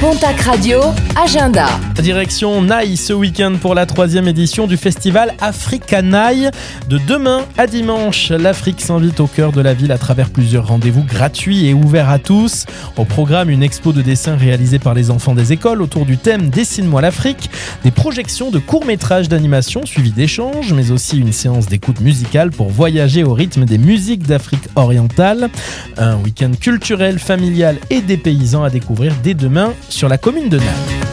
Pontac Radio, agenda. Direction Naï ce week-end pour la 3e édition du festival Africa Naï. De demain à dimanche, l'Afrique s'invite au cœur de la ville à travers plusieurs rendez-vous gratuits et ouverts à tous. Au programme, une expo de dessin réalisée par les enfants des écoles autour du thème « Dessine-moi l'Afrique », des projections de courts-métrages d'animation suivies d'échanges, mais aussi une séance d'écoute musicale pour voyager au rythme des musiques d'Afrique orientale. Un week-end culturel, familial et des paysans à découvrir dès demain sur la commune de Naï.